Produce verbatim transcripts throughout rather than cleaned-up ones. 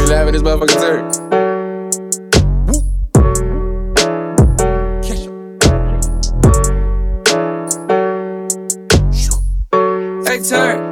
really having this motherfucking turn. Hey,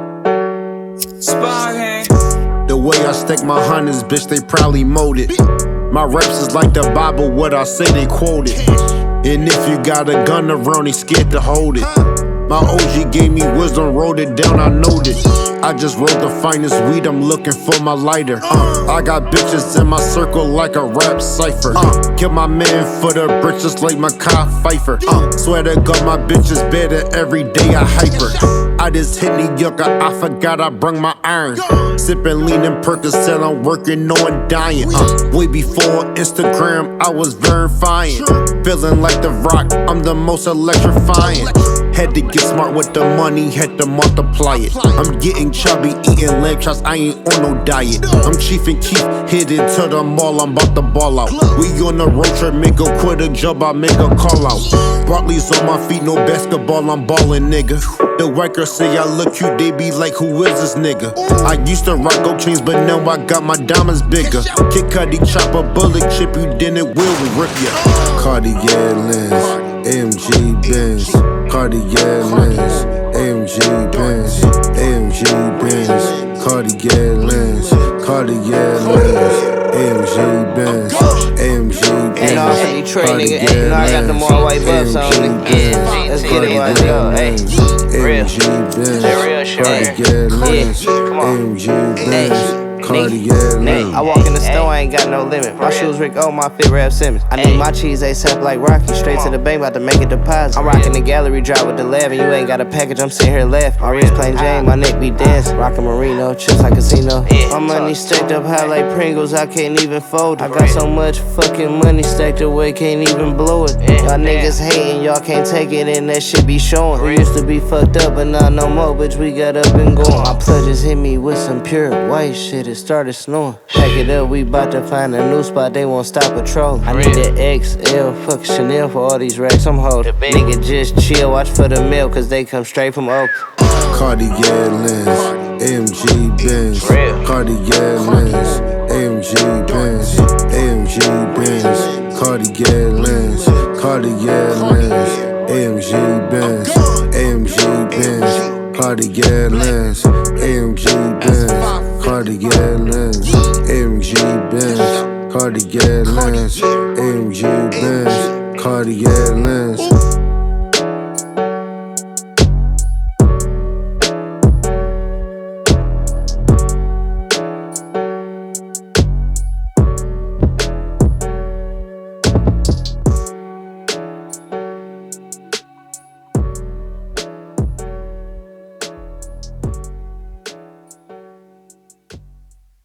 turn. Spot hand. The way I stack my hundreds, bitch, they probably molded. My raps is like the Bible, what I say they quoted. And if you got a gun around, they scared to hold it. My O G gave me wisdom, wrote it down, I know it. I just rolled the finest weed, I'm looking for my lighter. uh, I got bitches in my circle like a rap cipher. uh, Kill my man for the britches like my Kai Pfeiffer. uh, Swear to God my bitch is better, every day I hyper. I just hit New York, I forgot I brung my iron. Sippin' lean and Percocet, I'm working on dying. uh, Way before Instagram, I was verifying. Feeling like The Rock, I'm the most electrifying. Had to get smart with the money, had to multiply it. I'm getting chubby, eating lamb chops, I ain't on no diet. I'm Chief and Keef, headed to the mall, I'm about to ball out. We on the road trip, make a quit a job, I make a call out. Barkley's on my feet, no basketball, I'm ballin', nigga. The workers say I look cute, they be like, who is this nigga? I used to rock gold chains, but now I got my diamonds bigger. Kid Cudi, chop a bullet, chip you, then it will rip ya. Cartier lens, A M G Benz. Cartier lens, A M G Benz, A M G Benz. Cartier lens, Cartier lens, A M G Benz, A M G Benz. Ain't all from Detroit, nigga. Ain't, you know I got them all white buffs on, nigga. Yeah, let's get it while go, hey. Real. That real shit. Cartier lens, A M G Benz. Cartier lens. I walk in the store, I ain't got no limit. My shoes Rick O, my fit Rap Simmons. I need my cheese ASAP like Rocky. Straight to the bank, about to make a deposit. I'm rocking the gallery drop with the eleven. You ain't got a package, I'm sitting here laughing. My wrist plain Jane, my neck be dancing. Rockin' Merino, chips like casino. My money stacked up high like Pringles, I can't even fold it. I got so much fucking money stacked away, can't even blow it. Y'all niggas hating, y'all can't take it, and that shit be showing. We used to be fucked up, but not no more, bitch, we got up and going. My pledges hit me with some pure white shit, it started snowing. Pack it up, we bout to find a new spot, they won't stop patrolling. I need that X L, fuck Chanel for all these racks I'm holding. Nigga just chill, watch for the mail, cause they come straight from Oak. Cartier lens, A M G Benz. Cartier lens, A M G Benz, A M G Benz. Cartier lens, Cartier lens, A M G Benz, A M G Benz. Cartier lens, A M G Benz. Cartier lens, A M G Benz. Cartier lens, A M G Benz. Cartier lens.